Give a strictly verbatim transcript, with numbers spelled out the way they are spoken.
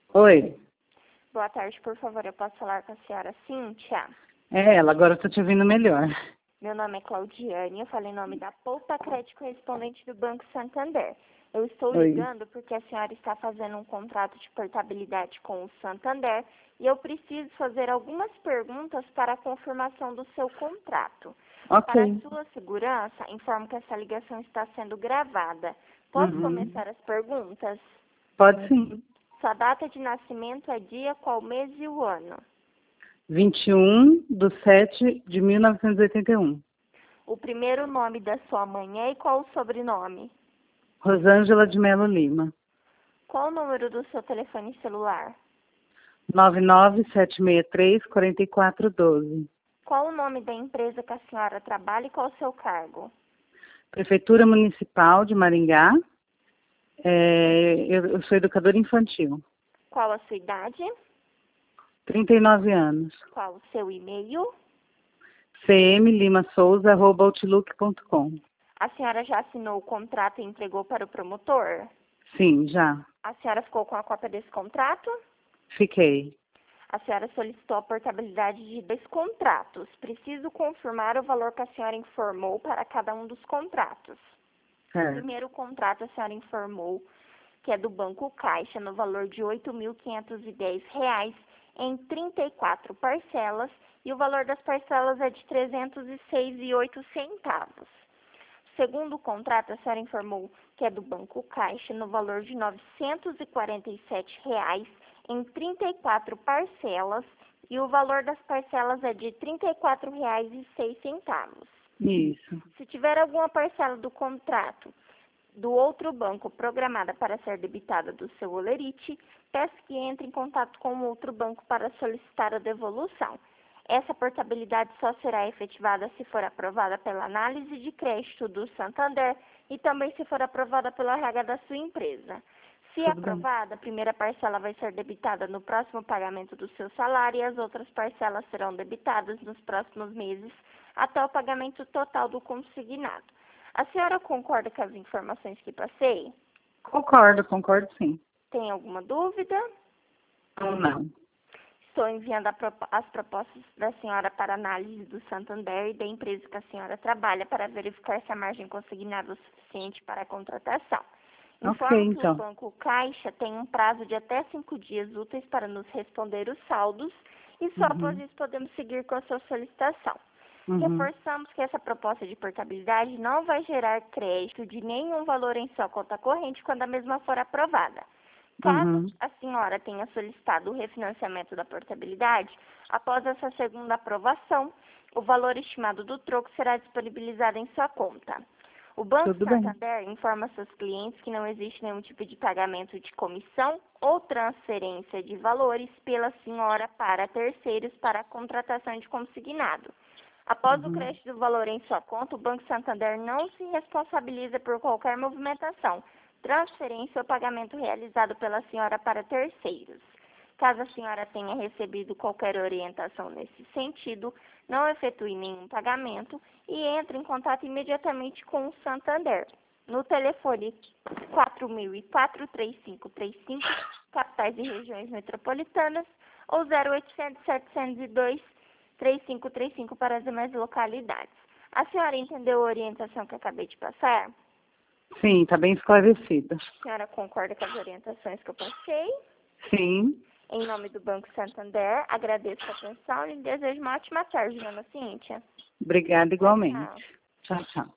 Oi. Boa tarde, por favor, eu posso falar com a senhora Cíntia? É ela, agora eu tô te ouvindo melhor. Meu nome é Claudiane, eu falo em nome da Poupa Crédito correspondente do Banco Santander. Eu estou Oi. ligando porque a senhora está fazendo um contrato de portabilidade com o Santander e eu preciso fazer algumas perguntas para a confirmação do seu contrato. Ok. Para a sua segurança, informo que essa ligação está sendo gravada. Posso Uhum. começar as perguntas? Pode sim. Sua data de nascimento é dia, qual mês e o ano? vinte e um de sete de mil novecentos e oitenta e um. O primeiro nome da sua mãe é e qual o sobrenome? Rosângela de Melo Lima. Qual o número do seu telefone celular? nove nove sete seis três quatro quatro um dois. Qual o nome da empresa que a senhora trabalha e qual o seu cargo? Prefeitura Municipal de Maringá. É, eu, eu sou educadora infantil. Qual a sua idade? trinta e nove anos. Qual o seu e-mail? cmlimasouza arroba outlook ponto com. A senhora já assinou o contrato e entregou para o promotor? Sim, já. A senhora ficou com a cópia desse contrato? Fiquei. A senhora solicitou a portabilidade de dois contratos. Preciso confirmar o valor que a senhora informou para cada um dos contratos. O Certo. primeiro contrato a senhora informou que é do Banco Caixa, no valor de oito mil quinhentos e dez reais em trinta e quatro parcelas, e o valor das parcelas é de trezentos e seis reais e oito centavos. Segundo o contrato, a senhora informou que é do Banco Caixa, no valor de novecentos e quarenta e sete reais em trinta e quatro parcelas, e o valor das parcelas é de trinta e quatro reais e seis centavos. Isso. Se tiver alguma parcela do contrato do outro banco programada para ser debitada do seu holerite, peço que entre em contato com o outro banco para solicitar a devolução. Essa portabilidade só será efetivada se for aprovada pela análise de crédito do Santander e também se for aprovada pelo R H da sua empresa. Se Tudo aprovada, a primeira parcela vai ser debitada no próximo pagamento do seu salário e as outras parcelas serão debitadas nos próximos meses até o pagamento total do consignado. A senhora concorda com as informações que passei? Concordo, concordo sim. Tem alguma dúvida? Ou não. Estou enviando a propo- as propostas da senhora para análise do Santander e da empresa que a senhora trabalha para verificar se a margem consignada é o suficiente para a contratação. Ok, Informo que o então. Banco Caixa tem um prazo de até cinco dias úteis para nos responder os saldos e só após Uhum. isso podemos seguir com a sua solicitação. Uhum. Reforçamos que essa proposta de portabilidade não vai gerar crédito de nenhum valor em sua conta corrente quando a mesma for aprovada. Caso Uhum. a senhora tenha solicitado o refinanciamento da portabilidade, após essa segunda aprovação, o valor estimado do troco será disponibilizado em sua conta. O Banco Tudo bem. Santander informa seus clientes que não existe nenhum tipo de pagamento de comissão ou transferência de valores pela senhora para terceiros para a contratação de consignado. Após o Uhum. crédito do valor em sua conta, o Banco Santander não se responsabiliza por qualquer movimentação, transferência ou pagamento realizado pela senhora para terceiros. Caso a senhora tenha recebido qualquer orientação nesse sentido, não efetue nenhum pagamento e entre em contato imediatamente com o Santander. No telefone quatro mil e quatro, três cinco três cinco, capitais e regiões metropolitanas, ou zero oitocentos, setecentos e dois, três cinco três cinco para as demais localidades. A senhora entendeu a orientação que acabei de passar? Sim, está bem esclarecida. A senhora concorda com as orientações que eu passei? Sim. Em nome do Banco Santander, agradeço a atenção e desejo uma ótima tarde, dona Cíntia. Obrigada igualmente. Tchau. Tchau, tchau.